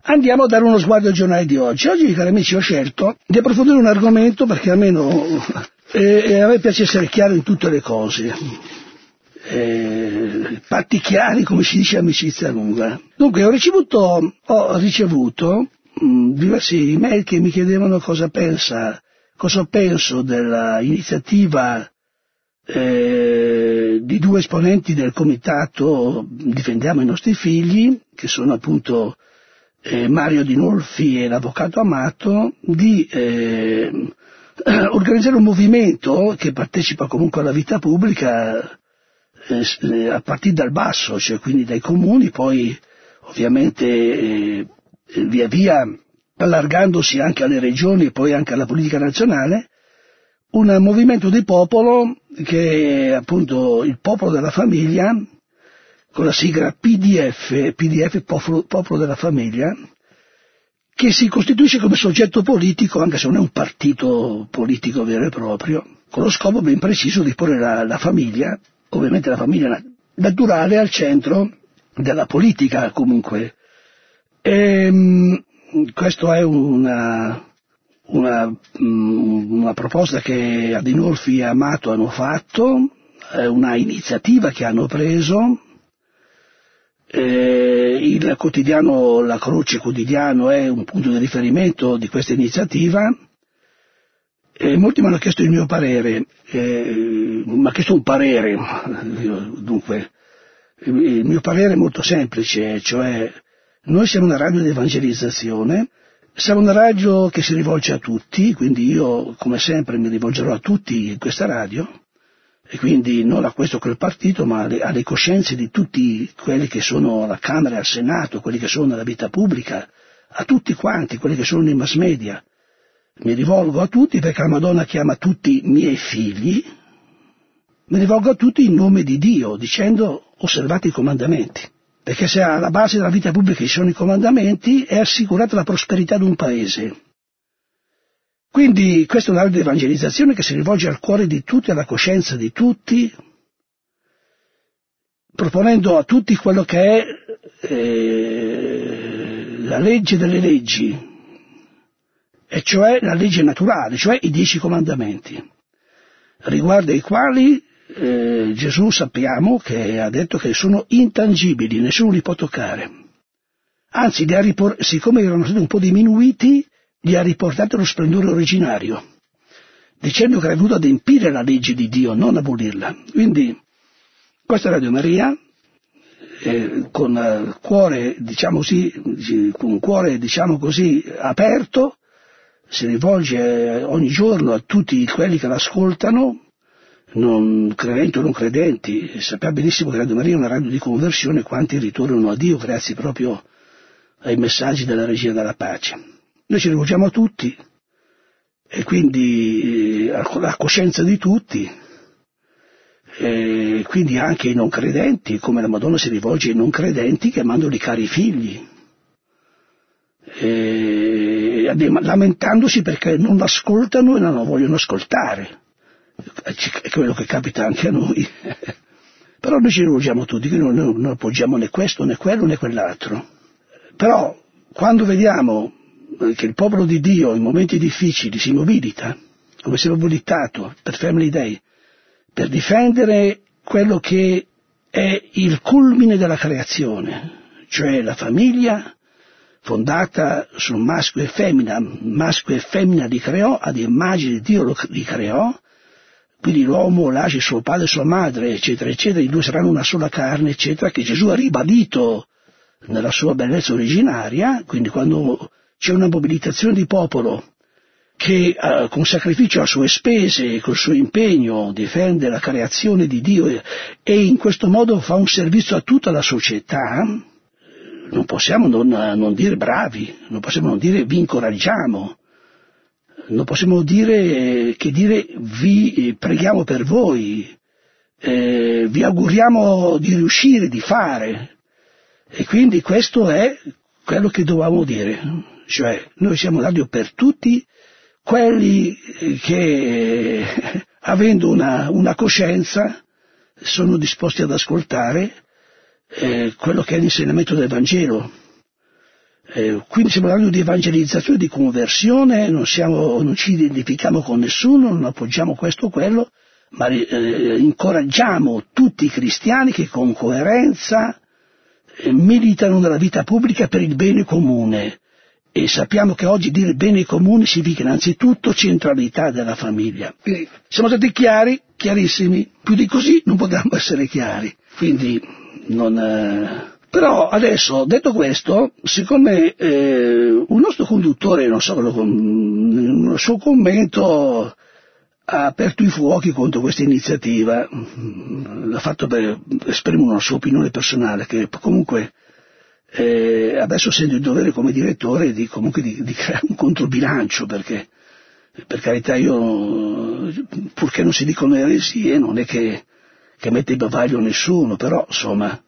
Andiamo a dare uno sguardo al giornale di oggi. Oggi, cari amici, ho scelto di approfondire un argomento perché almeno a me piace essere chiaro in tutte le cose. Patti chiari, come si dice, amicizia lunga. Dunque, ho ricevuto diversi email che mi chiedevano cosa penso della iniziativa di due esponenti del comitato Difendiamo i nostri figli, che sono appunto Mario Dinolfi e l'avvocato Amato, di organizzare un movimento che partecipa comunque alla vita pubblica a partire dal basso, cioè quindi dai comuni, poi ovviamente via via allargandosi anche alle regioni e poi anche alla politica nazionale, un movimento di popolo che è appunto il popolo della famiglia, con la sigla PDF popolo della famiglia, che si costituisce come soggetto politico, anche se non è un partito politico vero e proprio, con lo scopo ben preciso di porre la famiglia, ovviamente la famiglia naturale, al centro della politica comunque. Questo è una proposta che Adinolfi e Amato hanno fatto, è una iniziativa che hanno preso. Il quotidiano La Croce quotidiano è un punto di riferimento di questa iniziativa. Molti mi hanno chiesto il mio parere, mi ha chiesto un parere, dunque il mio parere è molto semplice, cioè noi siamo una radio di evangelizzazione, siamo una radio che si rivolge a tutti, quindi io come sempre mi rivolgerò a tutti in questa radio, e quindi non a questo o quel partito, ma alle coscienze di tutti quelli che sono alla Camera e al Senato, quelli che sono nella vita pubblica, a tutti quanti, quelli che sono nei mass media. Mi rivolgo a tutti perché la Madonna chiama tutti miei figli, mi rivolgo a tutti in nome di Dio, dicendo osservate i comandamenti, perché se alla base della vita pubblica ci sono i comandamenti è assicurata la prosperità di un paese. Quindi questa è una radio di evangelizzazione che si rivolge al cuore di tutti, alla coscienza di tutti, proponendo a tutti quello che è la legge delle leggi, e cioè la legge naturale, cioè i 10 comandamenti, riguardo ai quali Gesù sappiamo che ha detto che sono intangibili, nessuno li può toccare. Anzi, siccome erano stati un po' diminuiti, li ha riportati allo splendore originario, dicendo che ha dovuto adempiere la legge di Dio, non abolirla. Quindi questa è Radio Maria, con cuore, diciamo così, aperto, si rivolge ogni giorno a tutti quelli che l'ascoltano, non credenti o non credenti. Sappiamo benissimo che Radio Maria è una radio di conversione, quanti ritornano a Dio grazie proprio ai messaggi della Regina della Pace. Noi ci rivolgiamo a tutti, e quindi alla coscienza di tutti, e quindi anche ai non credenti, come la Madonna si rivolge ai non credenti chiamandoli cari figli, lamentandosi perché non ascoltano e non lo vogliono ascoltare. È quello che capita anche a noi. Però noi ci rivolgiamo a tutti, quindi non appoggiamo né questo né quello né quell'altro. Però quando vediamo che il popolo di Dio in momenti difficili si mobilita, come si è mobilitato per Family Day, per difendere quello che è il culmine della creazione, cioè la famiglia fondata su maschio e femmina li creò, ad immagine di Dio li creò, quindi l'uomo lascia suo padre e sua madre, eccetera, eccetera, i due saranno una sola carne, eccetera, che Gesù ha ribadito nella sua bellezza originaria. Quindi quando c'è una mobilitazione di popolo che con sacrificio a sue spese e col suo impegno difende la creazione di Dio e in questo modo fa un servizio a tutta la società, non possiamo non dire bravi, non possiamo non dire vi incoraggiamo, non possiamo dire vi preghiamo per voi, vi auguriamo di riuscire, di fare. E quindi questo è quello che dovevamo dire, cioè noi siamo radio per tutti quelli che avendo una coscienza sono disposti ad ascoltare quello che è l'insegnamento del Vangelo, Quindi siamo una radio di evangelizzazione, di conversione, non ci identifichiamo con nessuno, non appoggiamo questo o quello, ma incoraggiamo tutti i cristiani che con coerenza militano nella vita pubblica per il bene comune. E sappiamo che oggi dire bene comune significa innanzitutto centralità della famiglia. Quindi siamo stati chiari, chiarissimi, più di così non potevamo essere chiari. Quindi Però adesso, detto questo, siccome un nostro conduttore, non so, nel suo commento ha aperto i fuochi contro questa iniziativa, l'ha fatto per esprimere una sua opinione personale, che comunque adesso sento il dovere come direttore di creare un controbilancio, perché per carità io, purché non si dicono eresie, non è che mette in bavaglio nessuno, però insomma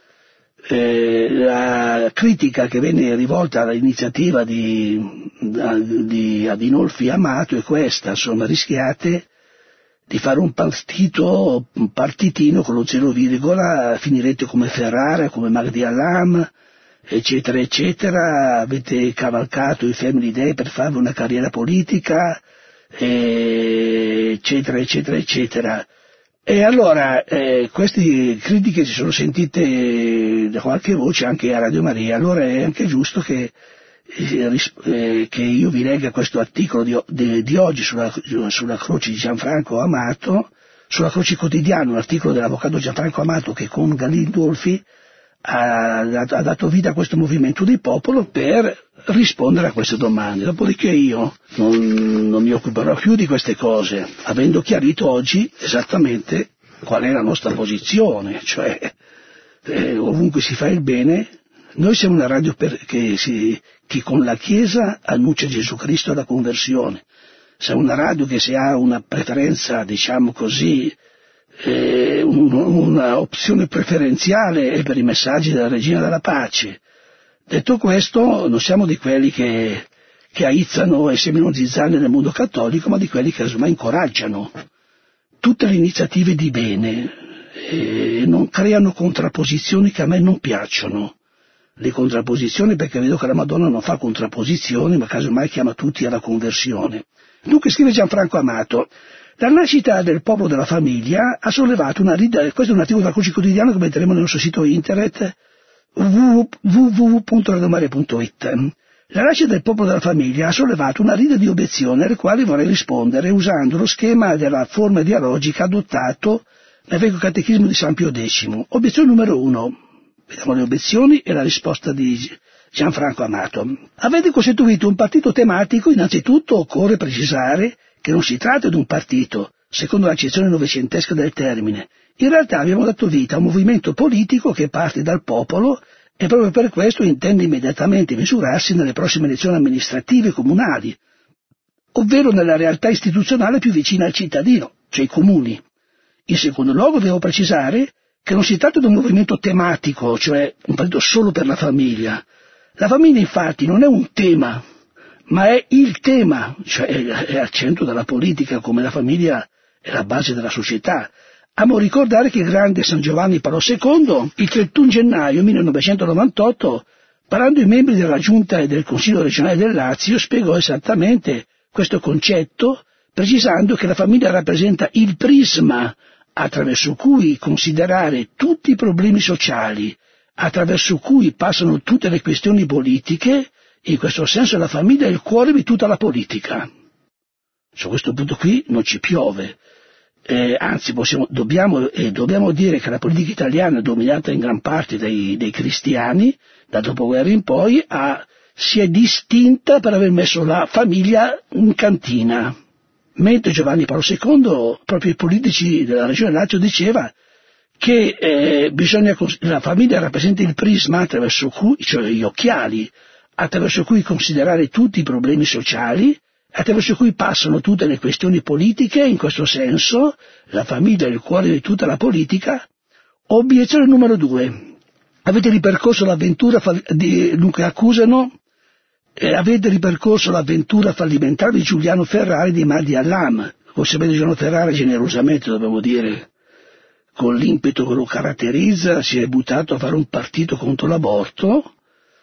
la critica che venne rivolta all'iniziativa di Adinolfi Amato è questa, insomma, rischiate di fare un partitino con lo 0, finirete come Ferrara, come Mahdi Alam, eccetera eccetera, avete cavalcato i Family Day per fare una carriera politica, eccetera eccetera eccetera. E allora queste critiche si sono sentite da qualche voce anche a Radio Maria, allora è anche giusto che io vi legga questo articolo di oggi sulla croce di Gianfranco Amato, sulla croce quotidiana, un articolo dell'avvocato Gianfranco Amato che con Gandolfi ha dato vita a questo movimento di popolo per rispondere a queste domande. Dopodiché io non mi occuperò più di queste cose, avendo chiarito oggi esattamente qual è la nostra posizione, cioè ovunque si fa il bene, noi siamo una radio che con la Chiesa annuncia Gesù Cristo alla conversione. Siamo una radio che se ha una preferenza, diciamo così, una opzione preferenziale è per i messaggi della Regina della Pace. Detto questo, non siamo di quelli che aizzano e seminano zizzanne nel mondo cattolico, ma di quelli che insomma incoraggiano tutte le iniziative di bene e non creano contrapposizioni che a me non piacciono. Le contrapposizioni, perché vedo che la Madonna non fa contrapposizioni, ma casomai chiama tutti alla conversione. Dunque scrive Gianfranco Amato: la nascita del popolo della famiglia ha sollevato una rida, questo è un articolo della Croce Quotidiana che metteremo nel nostro sito internet www.radiomaria.it. La nascita del popolo della famiglia ha sollevato una rida di obiezioni alle quali vorrei rispondere usando lo schema della forma dialogica adottato nel Vecchio Catechismo di San Pio X. Obiezione numero 1. Vediamo le obiezioni e la risposta di Gianfranco Amato. Avete costituito un partito tematico, innanzitutto occorre precisare che non si tratta di un partito, secondo l'accezione novecentesca del termine. In realtà abbiamo dato vita a un movimento politico che parte dal popolo e proprio per questo intende immediatamente misurarsi nelle prossime elezioni amministrative comunali, ovvero nella realtà istituzionale più vicina al cittadino, cioè i comuni. In secondo luogo devo precisare che non si tratta di un movimento tematico, cioè un partito solo per la famiglia. La famiglia infatti non è un tema, ma è il tema, cioè è al centro della politica, come la famiglia è la base della società. Amo ricordare che il grande San Giovanni Paolo II, il 31 gennaio 1998, parlando ai membri della Giunta e del Consiglio regionale del Lazio, spiegò esattamente questo concetto, precisando che la famiglia rappresenta il prisma attraverso cui considerare tutti i problemi sociali, attraverso cui passano tutte le questioni politiche. In questo senso la famiglia è il cuore di tutta la politica. Su questo punto qui non ci piove. Anzi dobbiamo dire che la politica italiana, dominata in gran parte dai cristiani, dal dopoguerra in poi, si è distinta per aver messo la famiglia in cantina. Mentre Giovanni Paolo II, proprio i politici della regione Lazio, diceva che la famiglia rappresenta il prisma attraverso cui, cioè gli occhiali, attraverso cui considerare tutti i problemi sociali, attraverso cui passano tutte le questioni politiche. In questo senso la famiglia è il cuore di tutta la politica. Obiezione numero 2. Avete ripercorso l'avventura avete ripercorso l'avventura fallimentare di Giuliano Ferrari e di Mahdi Alam. Come sapete, Giuliano Ferrari generosamente, dobbiamo dire, con l'impeto che lo caratterizza, si è buttato a fare un partito contro l'aborto,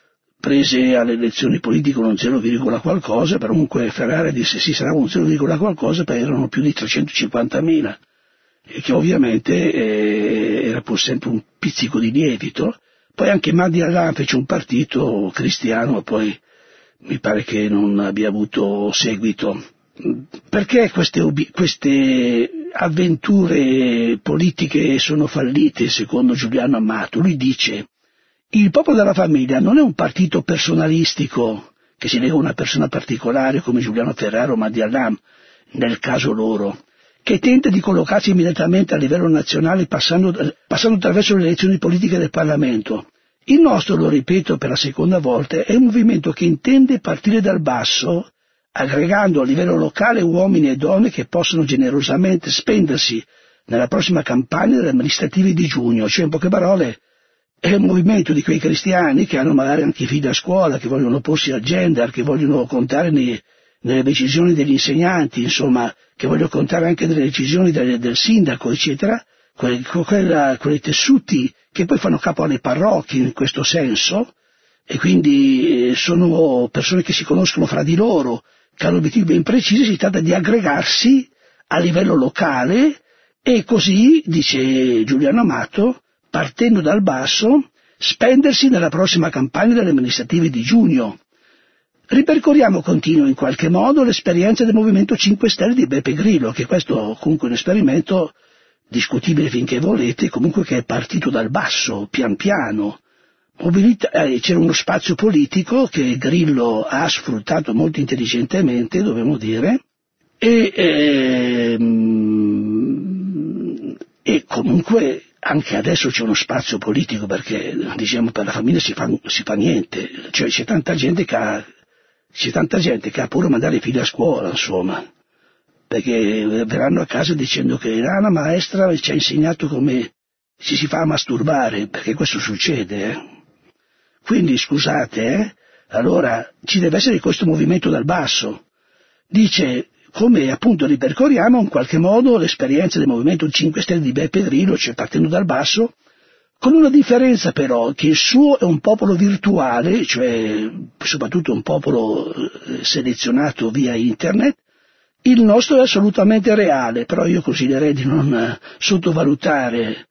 prese alle elezioni politiche uno 0, qualcosa, però comunque Ferrara disse sì, sarà un 0, qualcosa, perché erano più di 350.000, e che ovviamente era pur sempre un pizzico di lievito. Poi anche Mahdi Allam fece un partito cristiano, e poi mi pare che non abbia avuto seguito. Perché queste avventure politiche sono fallite, secondo Giuliano Amato? Lui dice: il Popolo della Famiglia non è un partito personalistico che si lega a una persona particolare come Giuliano Ferrara o Mahdi Allam, nel caso loro, che tenta di collocarsi immediatamente a livello nazionale passando attraverso le elezioni politiche del Parlamento. Il nostro, lo ripeto per la seconda volta, è un movimento che intende partire dal basso, aggregando a livello locale uomini e donne che possono generosamente spendersi nella prossima campagna delle amministrative di giugno. Cioè, in poche parole, è un movimento di quei cristiani che hanno magari anche figli a scuola, che vogliono opporsi al gender, che vogliono contare nelle decisioni degli insegnanti, insomma, che vogliono contare anche nelle decisioni del sindaco, eccetera, quei tessuti che poi fanno capo alle parrocchie in questo senso, e quindi sono persone che si conoscono fra di loro, che hanno obiettivi ben precisi. Si tratta di aggregarsi a livello locale e così, dice Giuliano Amato, partendo dal basso, spendersi nella prossima campagna delle amministrative di giugno. Ripercorriamo continuo in qualche modo l'esperienza del Movimento 5 Stelle di Beppe Grillo, che questo comunque è un esperimento discutibile finché volete, comunque che è partito dal basso, pian piano. C'era uno spazio politico che Grillo ha sfruttato molto intelligentemente, dobbiamo dire, e comunque anche adesso c'è uno spazio politico, perché diciamo per la famiglia si fa niente, cioè c'è tanta gente che ha pure mandare i figli a scuola, insomma, perché verranno a casa dicendo che la maestra ci ha insegnato come si fa a masturbare, perché questo succede. Quindi scusate, allora ci deve essere questo movimento dal basso. Dice, come appunto ripercorriamo in qualche modo l'esperienza del Movimento 5 Stelle di Beppe Grillo, cioè partendo dal basso, con una differenza però, che il suo è un popolo virtuale, cioè soprattutto un popolo selezionato via internet. Il nostro è assolutamente reale, però io consiglierei di non sottovalutare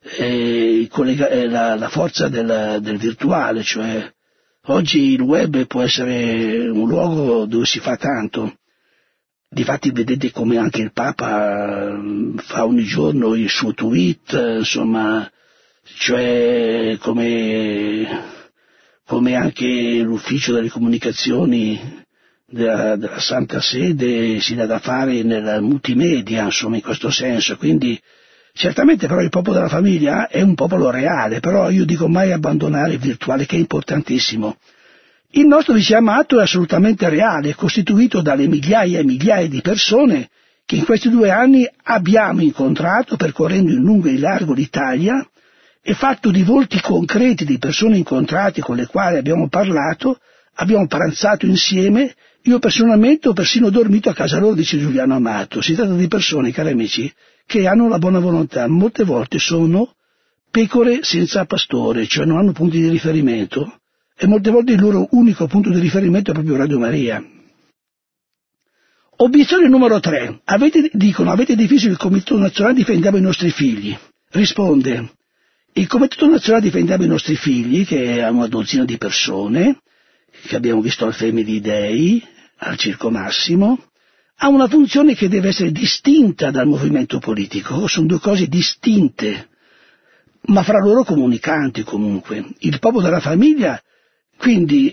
la forza del virtuale, cioè oggi il web può essere un luogo dove si fa tanto. Difatti vedete come anche il Papa fa ogni giorno il suo tweet, insomma, cioè come anche l'ufficio delle comunicazioni della Santa Sede si dà da fare nel multimedia, insomma, in questo senso. Quindi certamente però il popolo della famiglia è un popolo reale, però io dico mai abbandonare il virtuale, che è importantissimo. Il nostro, dice Amato, è assolutamente reale, è costituito dalle migliaia e migliaia di persone che in questi 2 anni abbiamo incontrato percorrendo in lungo e in largo l'Italia, e fatto di volti concreti di persone incontrate con le quali abbiamo parlato, abbiamo pranzato insieme. Io personalmente ho persino dormito a casa loro, dice Giuliano Amato. Si tratta di persone, cari amici, che hanno la buona volontà, molte volte sono pecore senza pastore, cioè non hanno punti di riferimento, e molte volte il loro unico punto di riferimento è proprio Radio Maria. Obiezione numero 3. Avete difeso il Comitato Nazionale Difendiamo i nostri figli. Risponde: il Comitato Nazionale Difendiamo i nostri figli, che è una dozzina di persone, che abbiamo visto al Family Day, al Circo Massimo, ha una funzione che deve essere distinta dal movimento politico. Sono 2 cose distinte, ma fra loro comunicanti comunque. Il popolo della famiglia, quindi,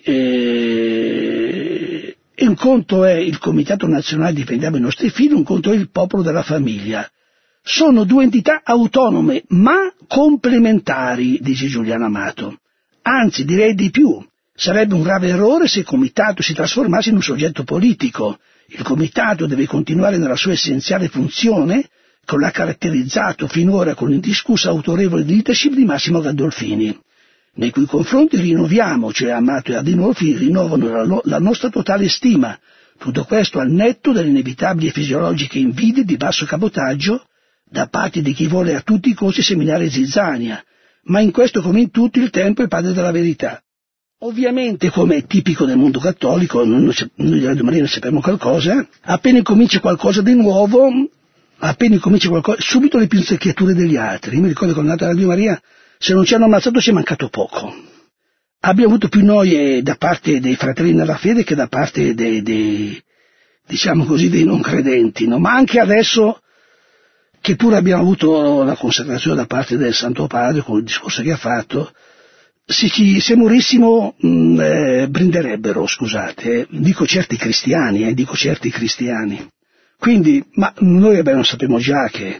un conto è il Comitato Nazionale Difendiamo i nostri figli, un conto è il popolo della famiglia. Sono 2 entità autonome, ma complementari, dice Giuliano Amato. Anzi, direi di più. Sarebbe un grave errore se il Comitato si trasformasse in un soggetto politico. Il Comitato deve continuare nella sua essenziale funzione, che l'ha caratterizzato finora con l'indiscussa autorevole leadership di Massimo Gandolfini, nei cui confronti rinnoviamo, cioè Amato e Adinolfi rinnovano la nostra totale stima. Tutto questo al netto delle inevitabili e fisiologiche invidie di basso cabotaggio da parte di chi vuole a tutti i costi seminare zizzania, ma in questo come in tutto il tempo è padre della verità. Ovviamente, come è tipico del mondo cattolico, noi di Radio Maria ne sappiamo qualcosa, appena incomincia qualcosa di nuovo, subito le pizzicature degli altri. Io mi ricordo che quando è nata Radio Maria, se non ci hanno ammazzato ci è mancato poco. Abbiamo avuto più noie da parte dei fratelli nella fede che da parte diciamo così, dei non credenti, no? Ma anche adesso, che pure abbiamo avuto la consacrazione da parte del Santo Padre con il discorso che ha fatto, se morissimo brinderebbero, scusate, dico certi cristiani. Quindi, ma noi non sappiamo già che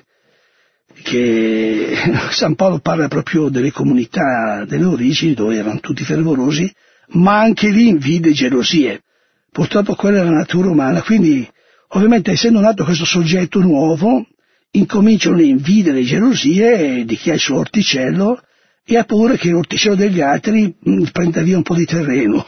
San Paolo parla proprio delle comunità delle origini dove erano tutti fervorosi, ma anche lì invidie e gelosie. Purtroppo quella è la natura umana, quindi ovviamente essendo nato questo soggetto nuovo, incominciano le invidie e le gelosie di chi ha il suo orticello e ha paura che l'orticello degli altri prenda via un po' di terreno.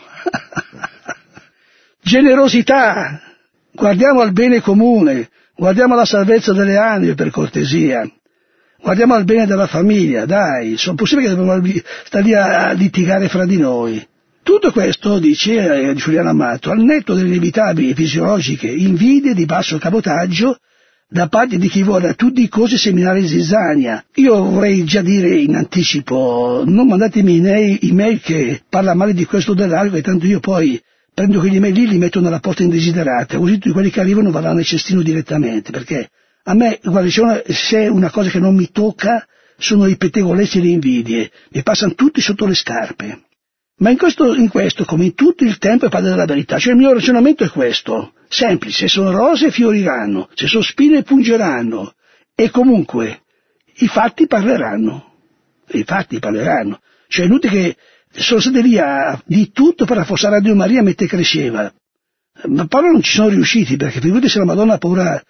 Generosità, guardiamo al bene comune, guardiamo alla salvezza delle anime per cortesia, guardiamo al bene della famiglia, dai, sono possibile che dobbiamo stare lì a litigare fra di noi. Tutto questo, dice Giuliano Amato, al netto delle inevitabili fisiologiche invidie di basso cabotaggio da parte di chi vuole a tutti i costi seminare zizzania. Io vorrei già dire in anticipo, non mandatemi email che parla male di questo o dell'altro, e tanto io poi prendo quegli email lì, li metto nella porta indesiderata, così tutti quelli che arrivano vanno nel cestino direttamente, perché a me, guarda, se è una cosa che non mi tocca, sono i pettegolezzi e le invidie, mi passano tutti sotto le scarpe. Ma in questo, come in tutto, il tempo è padre della verità. Cioè il mio ragionamento è questo, semplice: se sono rose fioriranno, se sono spine pungeranno, e comunque i fatti parleranno. Cioè è inutile che sono stati lì di tutto per affossare Radio Maria mentre cresceva. Ma Paolo non ci sono riusciti, perché figurati se la Madonna ha paura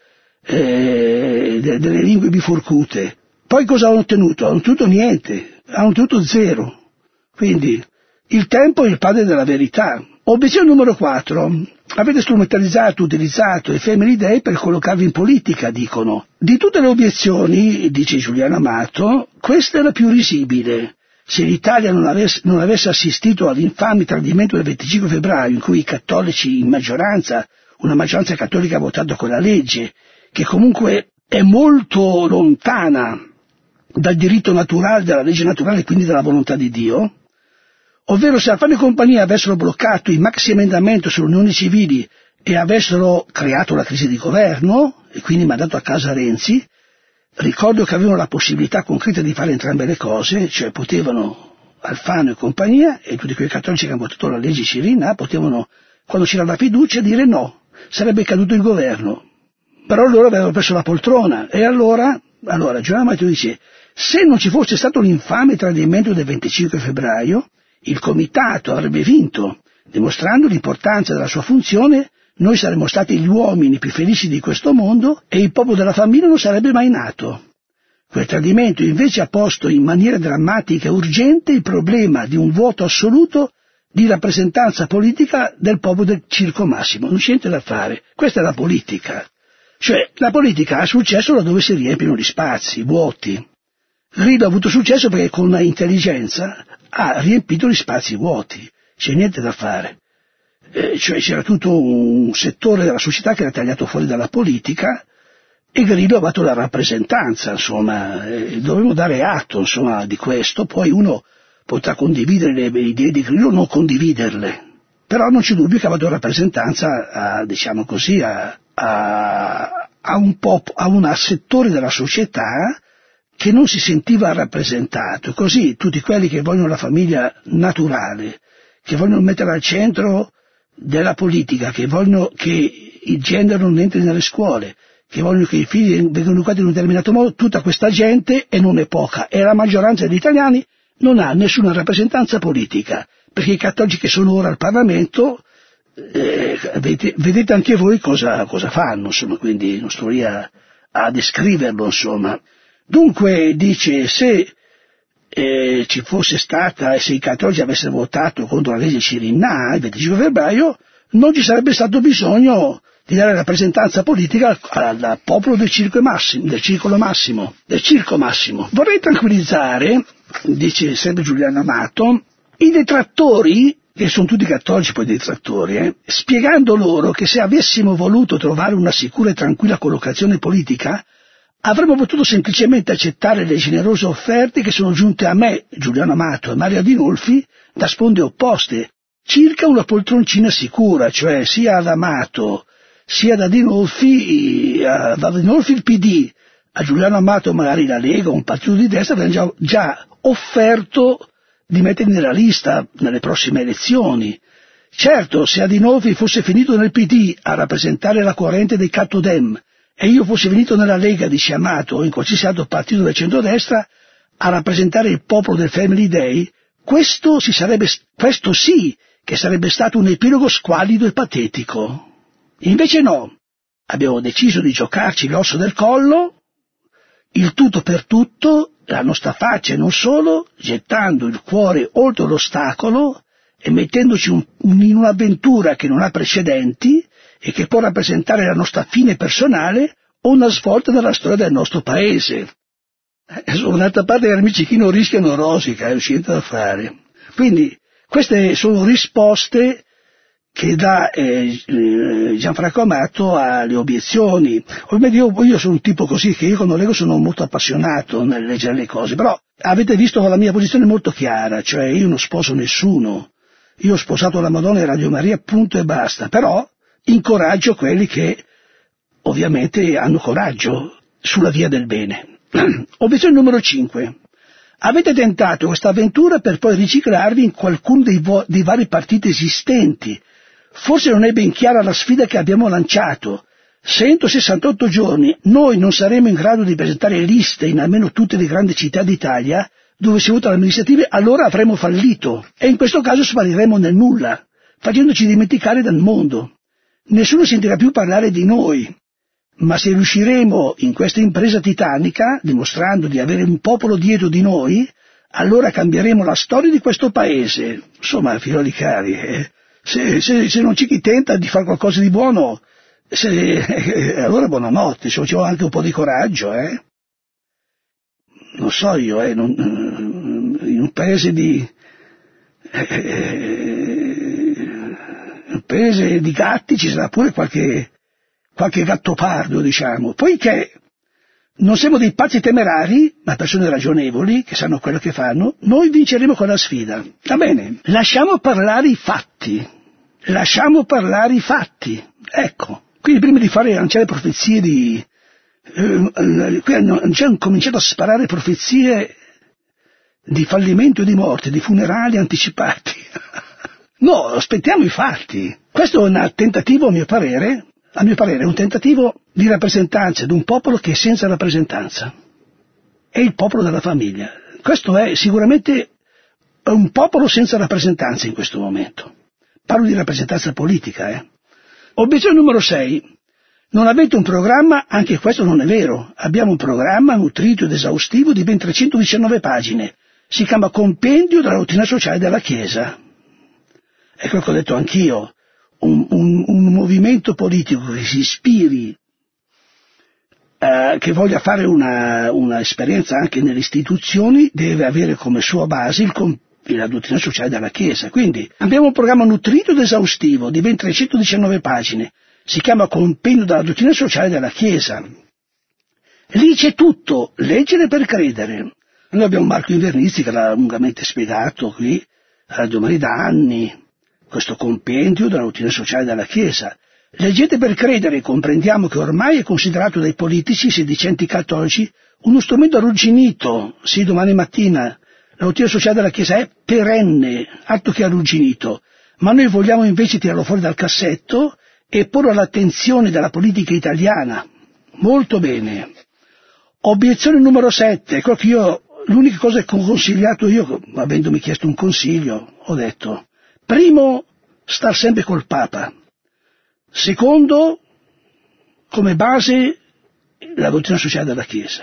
delle lingue biforcute. Poi cosa hanno ottenuto? Hanno ottenuto niente, hanno ottenuto zero. Quindi il tempo è il padre della verità. Obiezione numero 4. Avete strumentalizzato, utilizzato i Family Day per collocarvi in politica, dicono. Di tutte le obiezioni, dice Giuliano Amato, questa è la più risibile. Se l'Italia non avesse assistito all'infame tradimento del 25 febbraio, in cui i cattolici in maggioranza, una maggioranza cattolica ha votato quella legge, che comunque è molto lontana dal diritto naturale, dalla legge naturale e quindi dalla volontà di Dio, ovvero se Alfano e compagnia avessero bloccato il maxi emendamento sulle unioni civili e avessero creato la crisi di governo e quindi mandato a casa Renzi, ricordo che avevano la possibilità concreta di fare entrambe le cose, cioè potevano, Alfano e compagnia e tutti quei cattolici che hanno votato la legge Cirinna, potevano, quando c'era la fiducia, dire no, sarebbe caduto il governo. Però loro avevano preso la poltrona e allora Giuliano Amato dice: se non ci fosse stato l'infame tradimento del 25 febbraio, il comitato avrebbe vinto, dimostrando l'importanza della sua funzione, noi saremmo stati gli uomini più felici di questo mondo e il popolo della famiglia non sarebbe mai nato. Quel tradimento invece ha posto in maniera drammatica e urgente il problema di un vuoto assoluto di rappresentanza politica del popolo del Circo Massimo. Non c'è niente da fare, questa è la politica. Cioè la politica ha successo laddove si riempiono gli spazi, vuoti. Grillo ha avuto successo perché con la intelligenza ha riempito gli spazi vuoti, c'è niente da fare. Cioè c'era tutto un settore della società che era tagliato fuori dalla politica e Grillo ha fatto la rappresentanza, insomma, dovevo dare atto, insomma, di questo. Poi uno potrà condividere le idee di Grillo o non condividerle, però non c'è dubbio che ha fatto rappresentanza diciamo così, a un settore della società che non si sentiva rappresentato. Così tutti quelli che vogliono la famiglia naturale, che vogliono mettere al centro della politica, che vogliono che il genere non entri nelle scuole, che vogliono che i figli vengano educati in un determinato modo, tutta questa gente, e non è poca, e la maggioranza degli italiani non ha nessuna rappresentanza politica, perché i cattolici che sono ora al Parlamento, vedete anche voi cosa fanno, insomma, quindi non sto lì a descriverlo, insomma. Dunque dice, se ci fosse stata, e se i cattolici avessero votato contro la legge Cirinna il 25 febbraio, non ci sarebbe stato bisogno di dare rappresentanza politica al popolo del Circo Massimo. Vorrei tranquillizzare, dice sempre Giuliano Amato, i detrattori che sono tutti cattolici poi detrattori, spiegando loro che se avessimo voluto trovare una sicura e tranquilla collocazione politica, avremmo potuto semplicemente accettare le generose offerte che sono giunte a me, Giuliano Amato e Mario Adinolfi, da sponde opposte, circa una poltroncina sicura, cioè sia ad Amato sia ad Adinolfi il PD, a Giuliano Amato magari la Lega o un partito di destra avevano già offerto di mettermi nella lista nelle prossime elezioni. Certo, se Adinolfi fosse finito nel PD a rappresentare la corrente dei Cattodem e io fossi venuto nella Lega, dice Amato, o in qualsiasi altro partito del centrodestra a rappresentare il popolo del Family Day, questo sì che sarebbe stato un epilogo squallido e patetico. Invece no, abbiamo deciso di giocarci l'osso del collo, il tutto per tutto, la nostra faccia e non solo, gettando il cuore oltre l'ostacolo e mettendoci in un'avventura che non ha precedenti e che può rappresentare la nostra fine personale o una svolta nella storia del nostro paese. D'altra parte gli amici chi non rischiano rosica, è uscita da fare. Quindi queste sono risposte che dà Gianfranco Amato alle obiezioni. Ovviamente io sono un tipo così che io quando leggo sono molto appassionato nel leggere le cose, però avete visto che la mia posizione è molto chiara, cioè io non sposo nessuno, io ho sposato la Madonna e Radio Maria, punto e basta, però incoraggio quelli che ovviamente hanno coraggio sulla via del bene. Obiezione numero 5. Avete tentato questa avventura per poi riciclarvi in qualcuno dei vari partiti esistenti. Forse non è ben chiara la sfida che abbiamo lanciato. Se entro 68 giorni noi non saremo in grado di presentare liste in almeno tutte le grandi città d'Italia dove si votano le amministrative, allora avremo fallito e in questo caso spariremo nel nulla, facendoci dimenticare dal mondo. Nessuno sentirà più parlare di noi, ma se riusciremo in questa impresa titanica, dimostrando di avere un popolo dietro di noi, allora cambieremo la storia di questo paese. Insomma, figlioli cari, se non c'è chi tenta di fare qualcosa di buono, allora buonanotte, ci vuole anche un po' di coraggio, Non so io, in un paese di gatti ci sarà pure qualche gattopardo, diciamo. Poiché non siamo dei pazzi temerari, ma persone ragionevoli, che sanno quello che fanno, noi vinceremo quella sfida. Va bene, lasciamo parlare i fatti. Ecco, quindi prima di lanciare profezie qui hanno cominciato a sparare profezie di fallimento e di morte, di funerali anticipati. No, aspettiamo i fatti. Questo è un tentativo, a mio parere, è un tentativo di rappresentanza di un popolo che è senza rappresentanza. È il popolo della famiglia. Questo è sicuramente un popolo senza rappresentanza in questo momento. Parlo di rappresentanza politica, Obiezione numero 6. Non avete un programma? Anche questo non è vero. Abbiamo un programma nutrito ed esaustivo di ben 319 pagine. Si chiama Compendio della dottrina sociale della Chiesa. È quello che ho detto anch'io. Un movimento politico che si ispiri, che voglia fare una esperienza anche nelle istituzioni, deve avere come sua base la dottrina sociale della Chiesa. Quindi abbiamo un programma nutrito ed esaustivo di ben 319 pagine. Si chiama Compendio della dottrina sociale della Chiesa. Lì c'è tutto, leggere per credere. Noi abbiamo Marco Invernizzi che l'ha lungamente spiegato qui, a Radio Maria da anni, questo compendio della dottrina sociale della Chiesa. Leggete per credere e comprendiamo che ormai è considerato dai politici sedicenti cattolici uno strumento arrugginito. Sì, domani mattina la dottrina sociale della Chiesa è perenne, altro che arrugginito, ma noi vogliamo invece tirarlo fuori dal cassetto e porlo all'attenzione della politica italiana. Molto bene. Obiezione numero 7, ecco che l'unica cosa che ho consigliato io, avendomi chiesto un consiglio, ho detto, primo, star sempre col Papa. Secondo, come base, la dottrina sociale della Chiesa.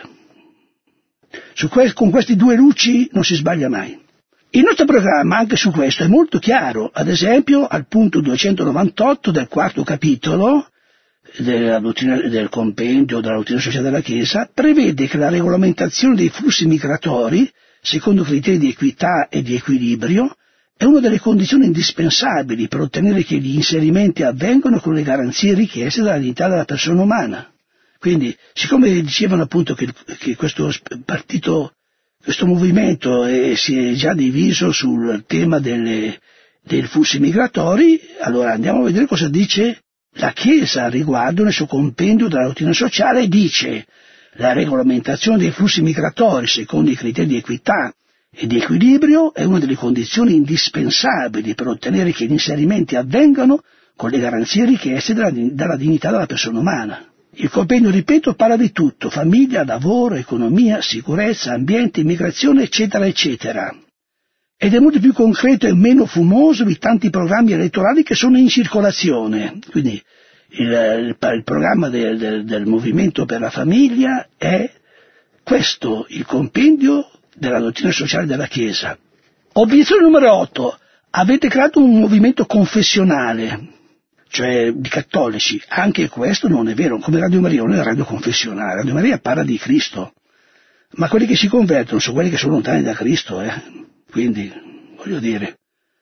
Con questi due luci non si sbaglia mai. Il nostro programma anche su questo è molto chiaro, ad esempio al punto 298 del quarto capitolo del compendio della dottrina sociale della Chiesa prevede che la regolamentazione dei flussi migratori, secondo criteri di equità e di equilibrio, è una delle condizioni indispensabili per ottenere che gli inserimenti avvengano con le garanzie richieste dalla dignità della persona umana. Quindi, siccome dicevano appunto che questo partito, questo movimento si è già diviso sul tema dei flussi migratori, allora andiamo a vedere cosa dice la Chiesa al riguardo nel suo compendio della dottrina sociale. Dice: la regolamentazione dei flussi migratori secondo i criteri di equità e di equilibrio è una delle condizioni indispensabili per ottenere che gli inserimenti avvengano con le garanzie richieste dalla dignità della persona umana. Il compendio, ripeto, parla di tutto: famiglia, lavoro, economia, sicurezza, ambiente, immigrazione, eccetera, eccetera. Ed è molto più concreto e meno fumoso di tanti programmi elettorali che sono in circolazione. Quindi il programma del Movimento per la Famiglia è questo, il compendio della dottrina sociale della Chiesa. Obiezione numero 8. Avete creato un movimento confessionale, cioè di cattolici. Anche questo non è vero. Come Radio Maria non è radio confessionale. Radio Maria parla di Cristo, ma quelli che si convertono sono quelli che sono lontani da Cristo. Quindi, voglio dire,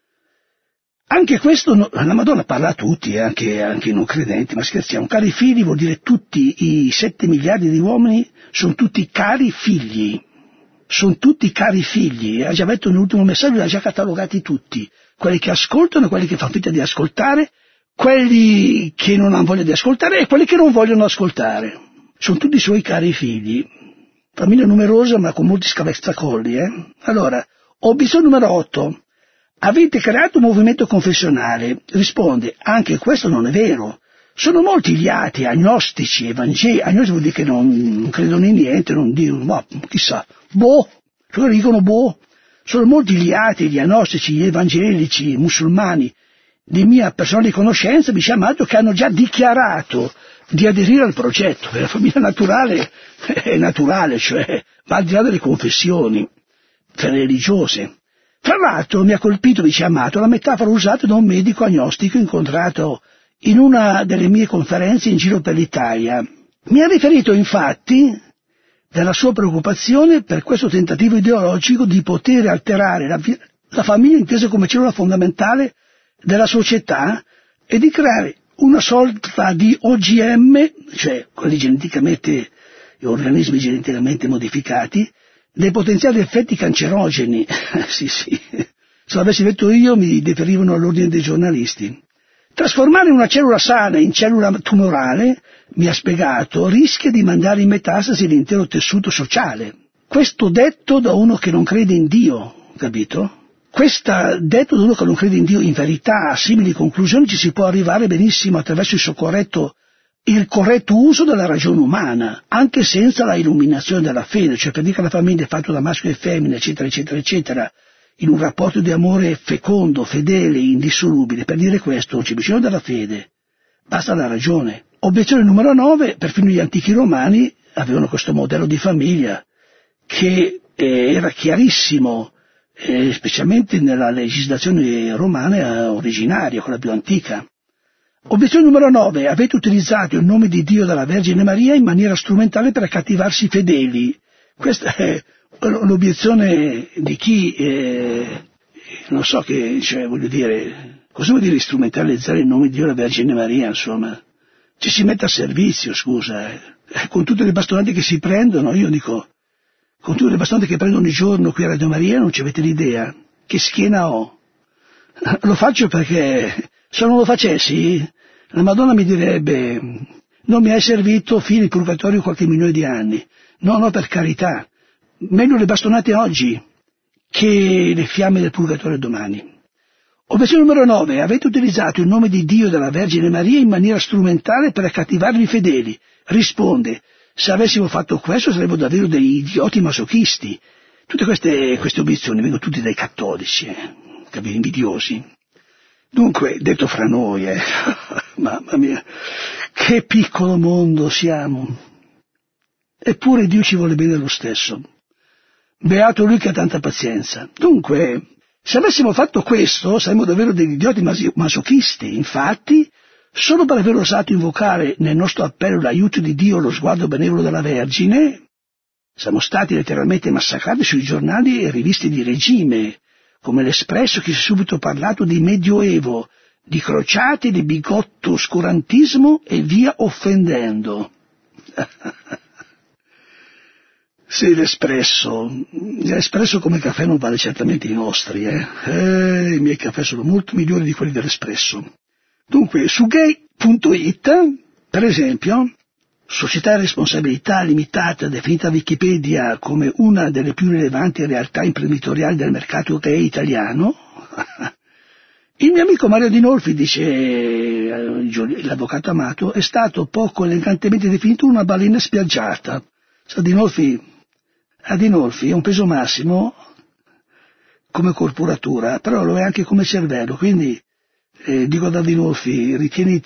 anche questo, la Madonna parla a tutti, anche ai non credenti, ma scherziamo. Cari figli vuol dire tutti i 7 miliardi di uomini sono tutti cari figli. Sono tutti cari figli. Ha già detto nell'ultimo messaggio, li ha già catalogati tutti. Quelli che ascoltano, quelli che fanno finta di ascoltare, quelli che non hanno voglia di ascoltare e quelli che non vogliono ascoltare. Sono tutti i suoi cari figli. Famiglia numerosa ma con molti scavezzacolli. Allora, obiezione numero 8. Avete creato un movimento confessionale. Risponde: anche questo non è vero. Sono molti gli atei, agnostici, evangelici. Agnostici vuol dire che non credono in niente, non dicono, ma chissà, loro dicono Sono molti gli atei, gli agnostici, gli evangelici, i musulmani di mia personale conoscenza, mi amato, che hanno già dichiarato di aderire al progetto. La famiglia naturale è naturale, cioè va al di là delle confessioni religiose. Tra l'altro mi ha colpito, dice Amato, la metafora usata da un medico agnostico incontrato in una delle mie conferenze in giro per l'Italia. Mi ha riferito infatti della sua preoccupazione per questo tentativo ideologico di poter alterare la famiglia intesa come cellula fondamentale della società e di creare una sorta di OGM, cioè organismi geneticamente modificati, dei potenziali effetti cancerogeni. Sì. Se l'avessi detto io mi deferivano all'ordine dei giornalisti. Trasformare una cellula sana in cellula tumorale, mi ha spiegato, rischia di mandare in metastasi l'intero tessuto sociale. Questo detto da uno che non crede in Dio, capito? Questo detto da uno che non crede in Dio, in verità a simili conclusioni ci si può arrivare benissimo attraverso il corretto uso della ragione umana, anche senza la illuminazione della fede, cioè per dire che la famiglia è fatta da maschio e femmina, eccetera, eccetera, eccetera, in un rapporto di amore fecondo, fedele, indissolubile. Per dire questo non c'è bisogno della fede, basta la ragione. Obiezione numero 9, perfino gli antichi romani avevano questo modello di famiglia che era chiarissimo, specialmente nella legislazione romana originaria, quella più antica. Obiezione numero 9, avete utilizzato il nome di Dio della Vergine Maria in maniera strumentale per accattivarsi i fedeli. Questa è l'obiezione di chi, non so che, cioè voglio dire, cosa vuol dire strumentalizzare il nome di Dio della Vergine Maria, insomma? Ci si mette a servizio, scusa, con tutte le bastonate che si prendono, io dico, con tutte le bastonate che prendo ogni giorno qui a Radio Maria non ci avete l'idea, che schiena ho. Lo faccio perché se non lo facessi la Madonna mi direbbe non mi hai servito fino in purgatorio qualche milione di anni. No, per carità, meglio le bastonate oggi che le fiamme del purgatorio domani. Obiezione numero 9, avete utilizzato il nome di Dio e della Vergine Maria in maniera strumentale per accattivare i fedeli. Risponde: se avessimo fatto questo saremmo davvero degli idioti masochisti. Tutte queste obiezioni vengono tutte dai cattolici, capito, invidiosi. Dunque, detto fra noi, mamma mia, che piccolo mondo siamo. Eppure Dio ci vuole bene lo stesso. Beato lui che ha tanta pazienza. Dunque, se avessimo fatto questo saremmo davvero degli idioti masochisti. Infatti, solo per aver osato invocare nel nostro appello l'aiuto di Dio, lo sguardo benevolo della Vergine, siamo stati letteralmente massacrati sui giornali e riviste di regime, come l'Espresso, che si è subito parlato di medioevo, di crociate, di bigotto oscurantismo e via offendendo. Sì, l'Espresso come caffè non vale certamente i nostri, I miei caffè sono molto migliori di quelli dell'Espresso. Dunque, su gay.it, per esempio, società a responsabilità limitata, definita Wikipedia come una delle più rilevanti realtà imprenditoriali del mercato gay italiano, il mio amico Mario Dinolfi, dice l'avvocato Amato, è stato poco elegantemente definito una balena spiaggiata. Adinolfi è un peso massimo come corporatura, però lo è anche come cervello, quindi dico ad Adinolfi,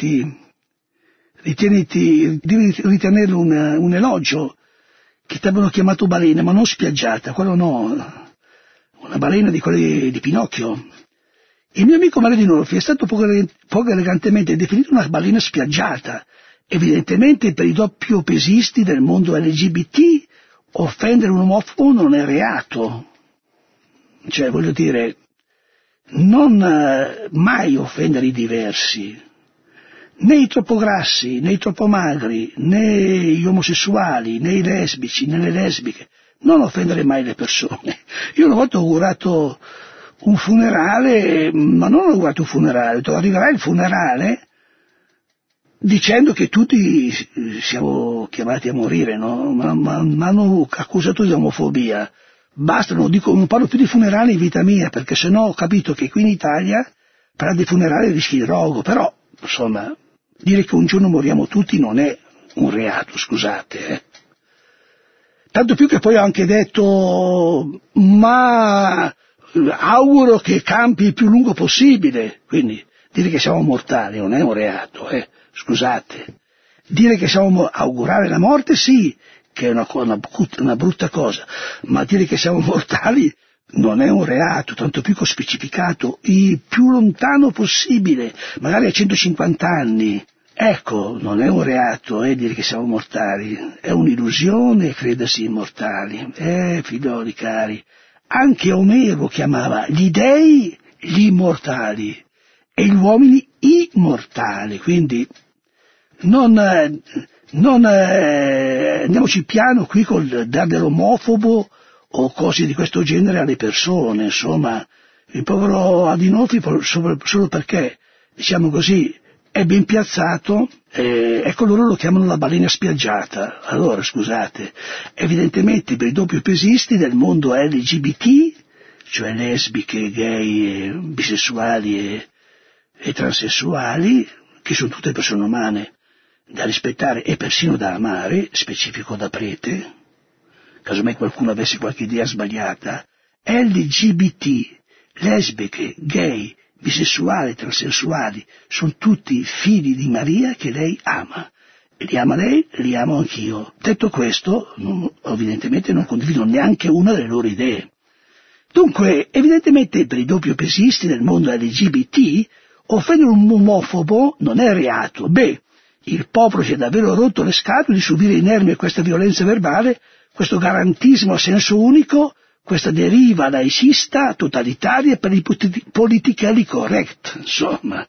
devi ritenerlo un elogio, che ti abbiano chiamato balena, ma non spiaggiata, quello no, una balena di quelle di Pinocchio. Il mio amico Mario Dinolfi è stato poco elegantemente definito una balena spiaggiata, evidentemente per i doppiopesisti del mondo LGBT. Offendere un omofobo non è reato, cioè voglio dire, non mai offendere i diversi, né i troppo grassi, né i troppo magri, né gli omosessuali, né i lesbici, né le lesbiche, non offendere mai le persone. Io una volta ho augurato un funerale, ma non ho augurato un funerale, ho detto arriverà il funerale dicendo che tutti siamo chiamati a morire, no? Ma hanno accusato di omofobia. Basta, non parlo più di funerali in vita mia, perché sennò ho capito che qui in Italia parlare di funerali rischi il rogo, però, insomma, dire che un giorno moriamo tutti non è un reato, scusate. Tanto più che poi ho anche detto, ma auguro che campi il più lungo possibile, quindi dire che siamo mortali non è un reato, scusate. Dire che augurare la morte sì, che è una brutta cosa, ma dire che siamo mortali non è un reato, tanto più che ho specificato il più lontano possibile, magari a 150 anni. Ecco, non è un reato dire che siamo mortali, è un'illusione credersi immortali. Figlioli cari, anche Omero chiamava gli dei gli immortali e gli uomini immortali, quindi non andiamoci piano qui col dare dell'omofobo o cose di questo genere alle persone, insomma, il povero Adinolfi solo perché, diciamo così, è ben piazzato, ecco loro lo chiamano la balena spiaggiata. Allora, scusate, evidentemente per i doppiopesisti del mondo LGBT, cioè lesbiche, gay, bisessuali e transessuali, che sono tutte persone umane da rispettare e persino da amare, specifico da prete, casomai qualcuno avesse qualche idea sbagliata, LGBT, lesbiche, gay, bisessuali, transessuali, sono tutti figli di Maria che lei ama. Li ama lei, li amo anch'io. Detto questo, evidentemente non condivido neanche una delle loro idee. Dunque, evidentemente per i doppiopesisti del mondo LGBT, offendere un omofobo non è reato. Il popolo si è davvero rotto le scatole di subire inermi a questa violenza verbale, questo garantismo a senso unico, questa deriva laicista, totalitaria per i politically correct, insomma.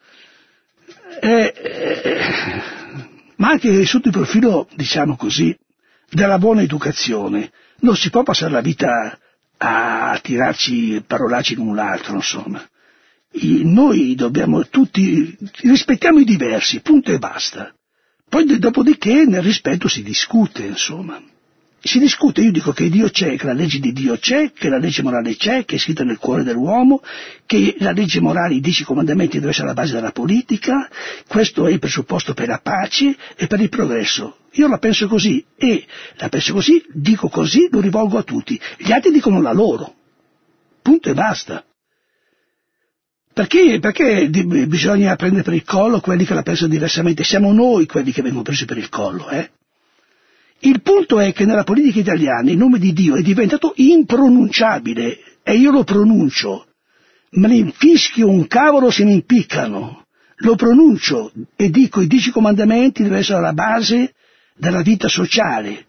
Ma anche sotto il profilo, diciamo così, della buona educazione. Non si può passare la vita a tirarci parolacce l'un l'altro, insomma. Noi dobbiamo tutti, rispettiamo i diversi, punto e basta. Poi dopodiché nel rispetto si discute, insomma. Si discute, io dico che Dio c'è, che la legge di Dio c'è, che la legge morale c'è, che è scritta nel cuore dell'uomo, che la legge morale, i 10 comandamenti deve essere la base della politica, questo è il presupposto per la pace e per il progresso. Io la penso così e la penso così, dico così, lo rivolgo a tutti. Gli altri dicono la loro. Punto e basta. Perché bisogna prendere per il collo quelli che la pensano diversamente? Siamo noi quelli che vengono presi per il collo, Il punto è che nella politica italiana il nome di Dio è diventato impronunciabile e io lo pronuncio. Me ne infischio un cavolo se mi impiccano. Lo pronuncio e dico i 10 comandamenti devono essere la base della vita sociale.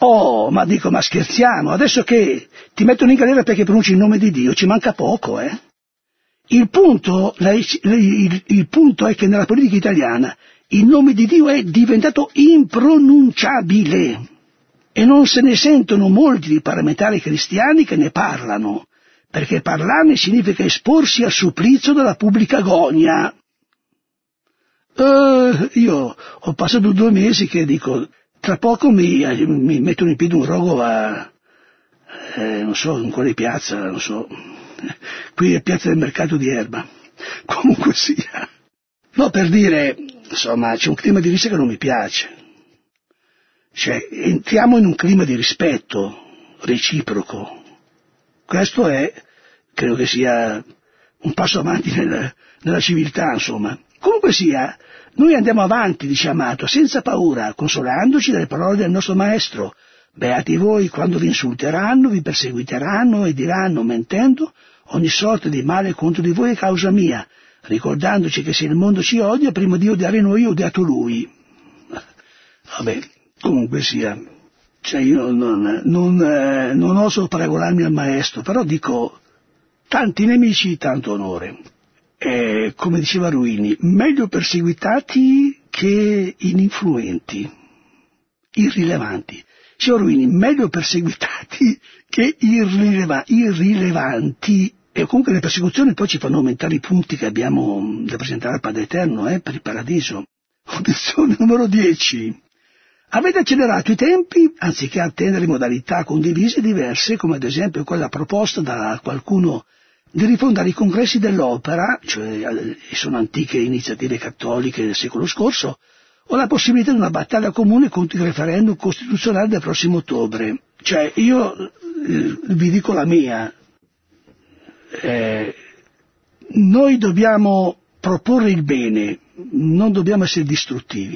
Ma scherziamo, adesso che ti mettono in galera perché pronunci il nome di Dio ci manca poco, Il punto è che nella politica italiana il nome di Dio è diventato impronunciabile e non se ne sentono molti di parlamentari cristiani che ne parlano, perché parlarne significa esporsi al supplizio della pubblica agonia. Io ho passato 2 mesi che dico, tra poco mi mettono in piedi un rogo non so, in quale piazza, non so, qui è piazza del mercato di Erba, comunque sia. No, per dire, insomma, c'è un clima di rissa che non mi piace. Cioè, entriamo in un clima di rispetto reciproco. Questo credo che sia un passo avanti nella civiltà, insomma. Comunque sia, noi andiamo avanti, dice Amato, senza paura, consolandoci dalle parole del nostro Maestro. Beati voi quando vi insulteranno, vi perseguiteranno e diranno, mentendo, ogni sorta di male contro di voi a causa mia, ricordandoci che se il mondo ci odia, prima di odiare noi, odiato lui. Vabbè, comunque sia, cioè io non oso paragonarmi al Maestro, però dico, tanti nemici, tanto onore. Come diceva Ruini, meglio perseguitati che ininfluenti, irrilevanti. Diceva Ruini, meglio perseguitati che irrilevanti. E comunque le persecuzioni poi ci fanno aumentare i punti che abbiamo da presentare al Padre Eterno per il paradiso. Obiezione numero 10. Avete accelerato i tempi anziché attendere modalità condivise diverse, come ad esempio quella proposta da qualcuno di rifondare i congressi dell'opera, cioè sono antiche iniziative cattoliche del secolo scorso, o la possibilità di una battaglia comune contro il referendum costituzionale del prossimo ottobre. Cioè io vi dico la mia, noi dobbiamo proporre il bene, non dobbiamo essere distruttivi.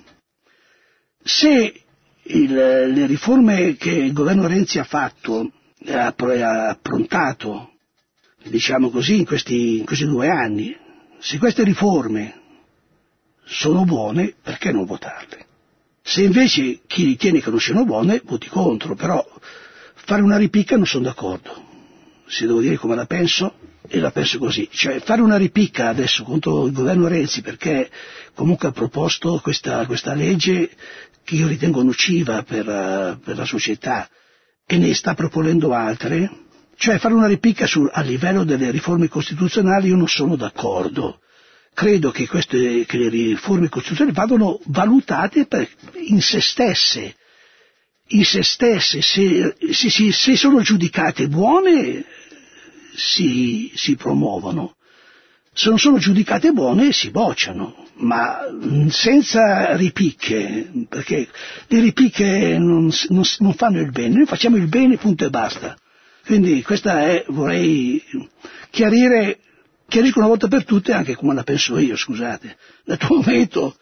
Se le riforme che il governo Renzi ha fatto, ha approntato, diciamo così, in questi 2 anni, se queste riforme sono buone, perché non votarle? Se invece chi ritiene che non siano buone, voti contro, però fare una ripicca non sono d'accordo. Se devo dire come la penso, e la penso così. Cioè fare una ripicca adesso contro il governo Renzi perché comunque ha proposto questa legge che io ritengo nociva per la società e ne sta proponendo altre, cioè fare una ripicca a livello delle riforme costituzionali io non sono d'accordo. Credo che le riforme costituzionali vadano valutate in se stesse, se sono giudicate buone si promuovono, se non sono giudicate buone si bocciano, ma senza ripicche, perché le ripicche non fanno il bene, noi facciamo il bene punto e basta. Quindi vorrei chiarire una volta per tutte anche come la penso io, scusate. Dal tuo momento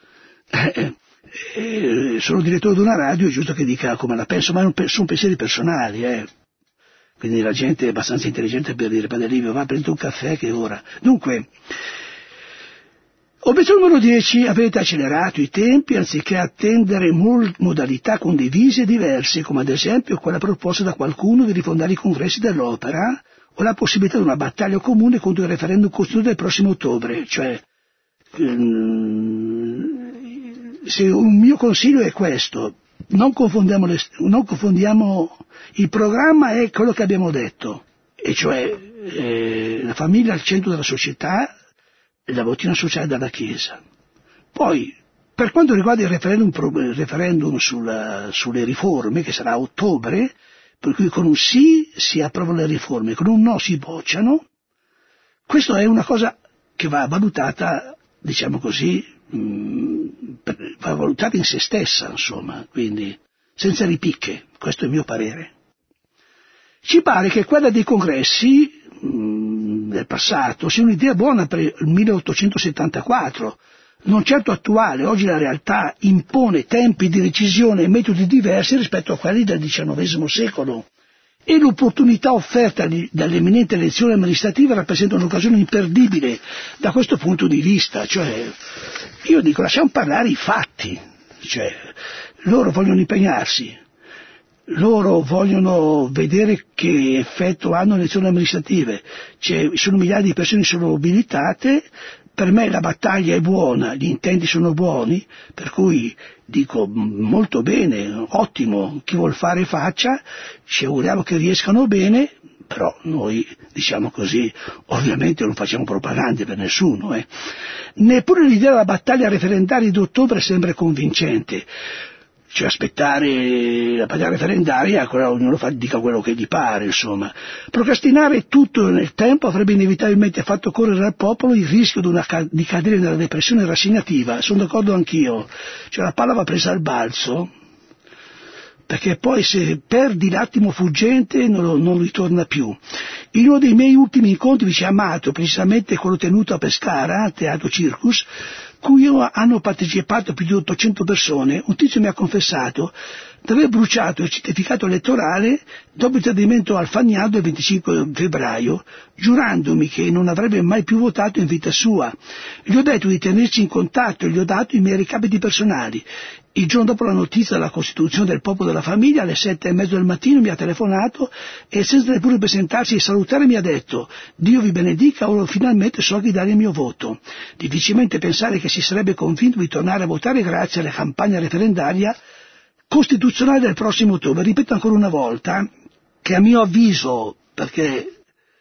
sono direttore di una radio, è giusto che dica come la penso, ma sono pensieri personali, Quindi la gente è abbastanza intelligente per dire, Padre Livio, va a prendere un caffè che è ora. Dunque, obiezione numero 10, avete accelerato i tempi anziché attendere modalità condivise e diverse, come ad esempio quella proposta da qualcuno di rifondare i congressi dell'opera o la possibilità di una battaglia comune contro il referendum costituzionale del prossimo ottobre. Cioè, se un mio consiglio è questo, non confondiamo il programma è quello che abbiamo detto, e cioè la famiglia al centro della società e la dottrina sociale della Chiesa. Poi, per quanto riguarda il referendum sulle riforme, che sarà a ottobre, per cui con un sì si approvano le riforme, con un no si bocciano, questo è una cosa che va valutata, diciamo così, va valutata in se stessa, insomma, quindi senza ripicche, questo è il mio parere. Ci pare che quella dei congressi del passato sia un'idea buona per il 1874, non certo attuale. Oggi la realtà impone tempi di decisione e metodi diversi rispetto a quelli del XIX secolo e l'opportunità offerta dalle imminenti elezioni amministrative rappresenta un'occasione imperdibile da questo punto di vista. Cioè, io dico, lasciamo parlare i fatti, cioè, loro vogliono impegnarsi. loro vogliono vedere che effetto hanno le elezioni amministrative, sono migliaia di persone che sono mobilitate, per me la battaglia è buona, gli intenti sono buoni, per cui dico molto bene, ottimo, chi vuol fare faccia, ci auguriamo che riescano bene, però noi, diciamo così, ovviamente non facciamo propagande per nessuno. Neppure l'idea della battaglia referendaria di ottobre sembra convincente. Cioè aspettare la battaglia referendaria, ognuno dica quello che gli pare, insomma. Procrastinare tutto nel tempo avrebbe inevitabilmente fatto correre al popolo il rischio di cadere nella depressione rassegnativa, sono d'accordo anch'io. Cioè la palla va presa al balzo, perché poi se perdi l'attimo fuggente non ritorna più. In uno dei miei ultimi incontri vicino a Amato, precisamente quello tenuto a Pescara, Teatro Circus, cui hanno partecipato più di 800 persone, un tizio mi ha confessato di aver bruciato il certificato elettorale dopo il tradimento al Fagnaldo il 25 febbraio, giurandomi che non avrebbe mai più votato in vita sua. Gli ho detto di tenerci in contatto e gli ho dato i miei recapiti personali. Il giorno dopo la notizia della costituzione del Popolo della Famiglia, alle 7:30 del mattino mi ha telefonato e senza neppure presentarsi e salutare mi ha detto: Dio vi benedica, ora finalmente so a chi dare il mio voto. Difficilmente pensare che si sarebbe convinto di tornare a votare grazie alla campagna referendaria costituzionale del prossimo ottobre. Ripeto ancora una volta che a mio avviso, perché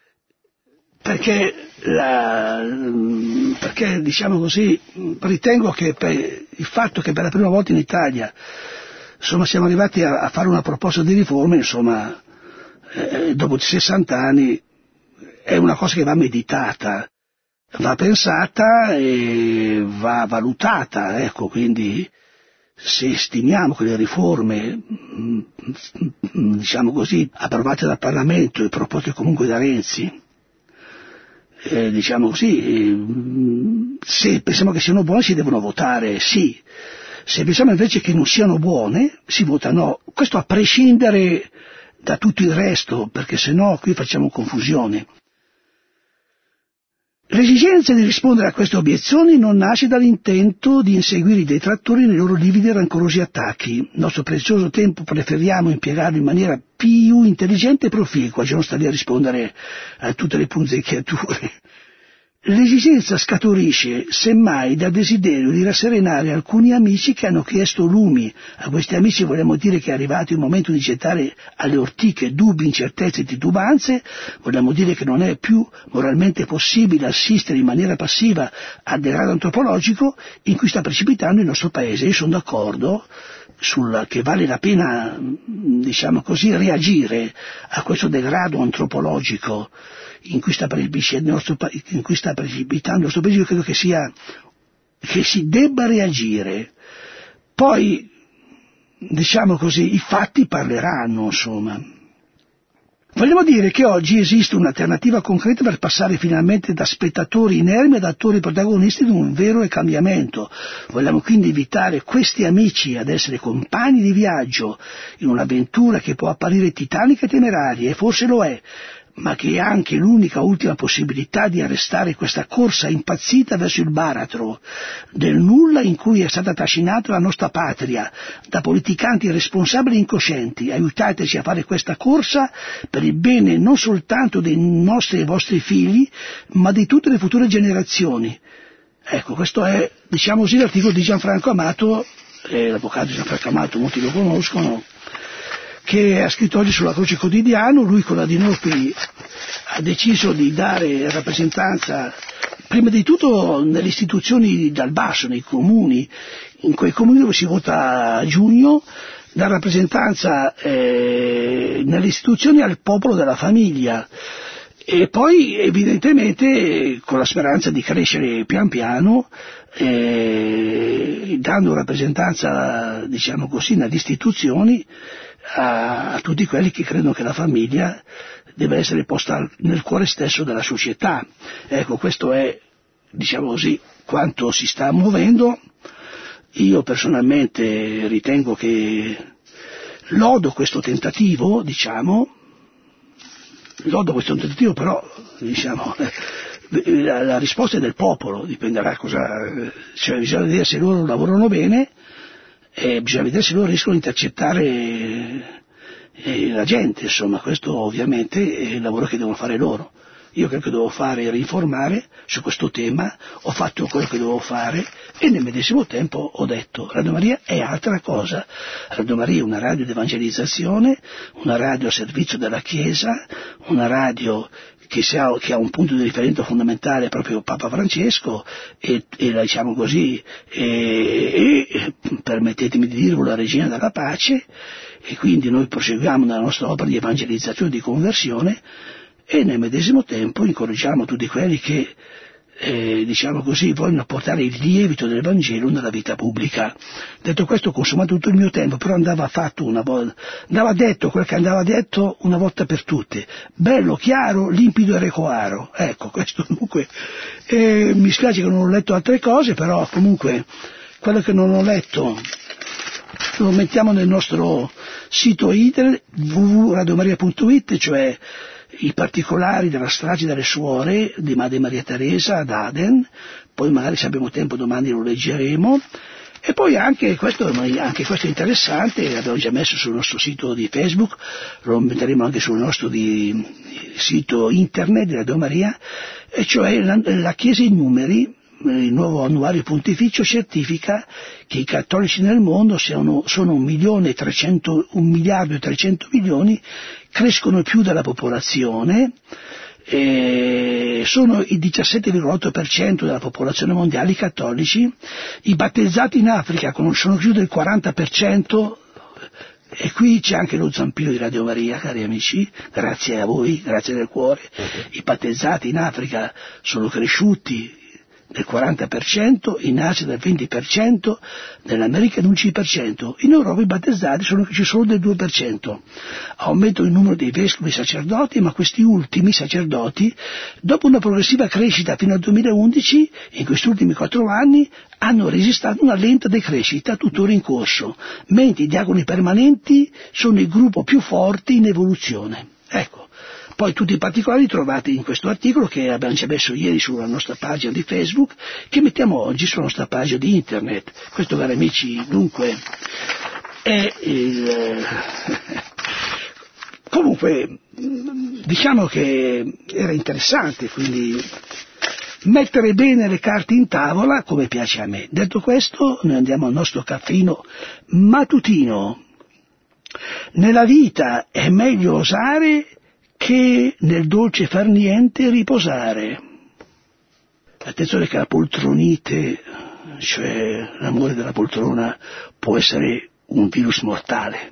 diciamo così, ritengo che il fatto che per la prima volta in Italia insomma siamo arrivati a fare una proposta di riforma, insomma, dopo 60 anni è una cosa che va meditata, va pensata e va valutata, ecco, quindi se stimiamo che le riforme, diciamo così, approvate dal Parlamento e proposte comunque da Renzi, diciamo così, se pensiamo che siano buone si devono votare sì, se pensiamo invece che non siano buone si vota no, questo a prescindere da tutto il resto, perché sennò qui facciamo confusione. L'esigenza di rispondere a queste obiezioni non nasce dall'intento di inseguire i detrattori nei loro lividi e rancorosi attacchi. Il nostro prezioso tempo preferiamo impiegarlo in maniera più intelligente e proficua, cioè non sta lì a rispondere a tutte le punzecchiature. L'esigenza scaturisce semmai dal desiderio di rasserenare alcuni amici che hanno chiesto lumi. A questi amici vogliamo dire che è arrivato il momento di gettare alle ortiche dubbi, incertezze e titubanze, vogliamo dire che non è più moralmente possibile assistere in maniera passiva al degrado antropologico in cui sta precipitando il nostro paese. Io sono d'accordo che vale la pena, diciamo così, reagire a questo degrado antropologico in cui sta precipitando il nostro paese. Io credo che si debba reagire. Poi, diciamo così, i fatti parleranno, insomma. Vogliamo dire che oggi esiste un'alternativa concreta per passare finalmente da spettatori inermi ad attori protagonisti di un vero cambiamento. Vogliamo quindi invitare questi amici ad essere compagni di viaggio in un'avventura che può apparire titanica e temeraria, e forse lo è, ma che è anche l'unica ultima possibilità di arrestare questa corsa impazzita verso il baratro del nulla in cui è stata trascinata la nostra patria da politicanti irresponsabili e incoscienti. Aiutateci a fare questa corsa per il bene non soltanto dei nostri e vostri figli, ma di tutte le future generazioni. Ecco, questo è, diciamo così, l'articolo di Gianfranco Amato, l'avvocato Gianfranco Amato, molti lo conoscono, che ha scritto oggi sulla Croce Quotidiano. Lui con la Dinopi ha deciso di dare rappresentanza prima di tutto nelle istituzioni dal basso, nei comuni, in quei comuni dove si vota a giugno, la rappresentanza nelle istituzioni al popolo della famiglia, e poi evidentemente con la speranza di crescere pian piano, dando rappresentanza, diciamo così, nelle istituzioni a tutti quelli che credono che la famiglia deve essere posta nel cuore stesso della società. Ecco, questo è, diciamo così, quanto si sta muovendo. Io personalmente ritengo che lodo questo tentativo, però diciamo la risposta è del popolo, dipenderà cioè bisogna vedere se loro lavorano bene e bisogna vedere se loro riescono a intercettare la gente, insomma, questo ovviamente è il lavoro che devono fare loro. Io quello che devo fare era informare su questo tema, ho fatto quello che dovevo fare e nel medesimo tempo ho detto Radio Maria è altra cosa. Radio Maria è una radio di evangelizzazione, una radio a servizio della Chiesa, una radio che ha un punto di riferimento fondamentale proprio Papa Francesco e diciamo così, permettetemi di dirlo, la regina della pace, e quindi noi proseguiamo nella nostra opera di evangelizzazione e di conversione e nel medesimo tempo incoraggiamo tutti quelli che diciamo così vogliono portare il lievito del Vangelo nella vita pubblica. Detto questo, ho consumato tutto il mio tempo, però andava detto quel che andava detto una volta per tutte, bello, chiaro, limpido e recoaro. Ecco, questo comunque mi spiace che non ho letto altre cose, però comunque quello che non ho letto lo mettiamo nel nostro sito internet www.radiomaria.it, cioè i particolari della strage delle suore di Madre Maria Teresa ad Aden, poi magari se abbiamo tempo domani lo leggeremo, e poi anche questo è interessante, l'abbiamo già messo sul nostro sito di Facebook, lo metteremo anche sul nostro sito internet di Radio Maria, e cioè la Chiesa in numeri. Il nuovo annuario pontificio certifica che i cattolici nel mondo sono 1 miliardo e 300 milioni, crescono più della popolazione, sono il 17,8% della popolazione mondiale i cattolici, i battezzati in Africa sono più del 40%, e qui c'è anche lo zampino di Radio Maria, cari amici, grazie a voi, grazie del cuore. I battezzati in Africa sono cresciuti del 40%, in Asia del 20%, nell'America dell'11%, in Europa i battezzati sono cresciuti solo del 2%. Aumenta il numero dei vescovi sacerdoti, ma questi ultimi sacerdoti, dopo una progressiva crescita fino al 2011, in questi ultimi 4 anni, hanno registrato una lenta decrescita tuttora in corso, mentre i diaconi permanenti sono il gruppo più forte in evoluzione. Ecco. Poi tutti i particolari trovate in questo articolo che abbiamo già messo ieri sulla nostra pagina di Facebook, che mettiamo oggi sulla nostra pagina di internet. Questo, cari amici, dunque è comunque diciamo che era interessante, quindi mettere bene le carte in tavola come piace a me. Detto questo, noi andiamo al nostro caffeino mattutino. Nella vita è meglio osare che nel dolce far niente riposare. Attenzione che la poltronite, cioè l'amore della poltrona, può essere un virus mortale.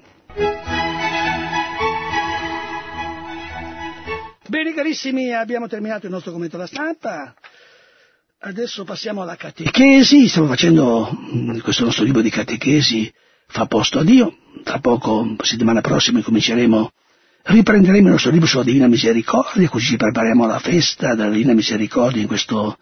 Bene carissimi, abbiamo terminato il nostro commento alla stampa. Adesso passiamo alla catechesi. Stiamo facendo questo nostro libro di catechesi, Fa posto a Dio. Tra poco, settimana prossima, riprenderemo il nostro libro sulla Divina Misericordia, così ci prepariamo alla festa della Divina Misericordia in questo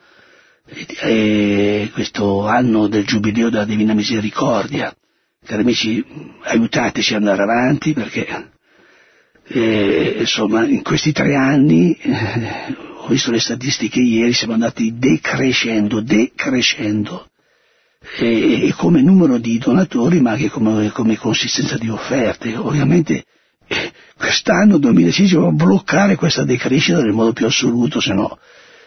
anno del Giubileo della Divina Misericordia. Cari amici, aiutateci ad andare avanti perché insomma in questi 3 anni ho visto le statistiche ieri, siamo andati decrescendo e come numero di donatori ma anche come consistenza di offerte. Ovviamente quest'anno 2016 dobbiamo bloccare questa decrescita nel modo più assoluto, se no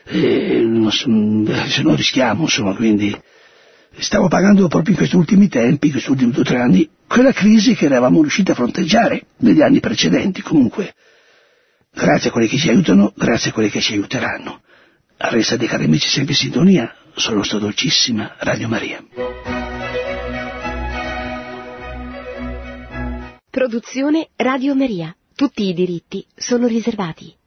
rischiamo, insomma. Quindi stiamo pagando proprio in questi ultimi tempi, in questi ultimi 2 o 3 anni, quella crisi che eravamo riusciti a fronteggiare negli anni precedenti. Comunque, grazie a quelli che ci aiutano, grazie a quelli che ci aiuteranno. Restate, cari amici, sempre in sintonia sulla nostra dolcissima Radio Maria. Produzione Radio Maria. Tutti i diritti sono riservati.